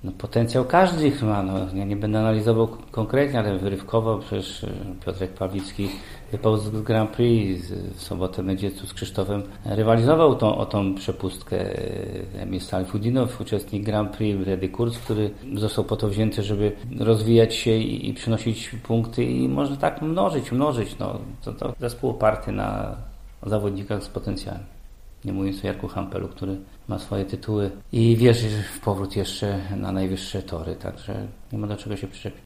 No, potencjał każdy ich ma. No, ja nie będę analizował konkretnie, ale wyrywkowo przecież Piotrek Pawlicki wypał z Grand Prix. W sobotę będzie tu z Krzysztofem rywalizował o tą przepustkę. Emil Salfudinow, uczestnik Grand Prix, Redy Kurz, który został po to wzięty, żeby rozwijać się i przynosić punkty i może tak mnożyć. No, to zespół oparty na zawodnikach z potencjałem. Nie mówiąc o Jarku Hampelu, który ma swoje tytuły i wierzy w powrót jeszcze na najwyższe tory, także nie ma do czego się przyczepić.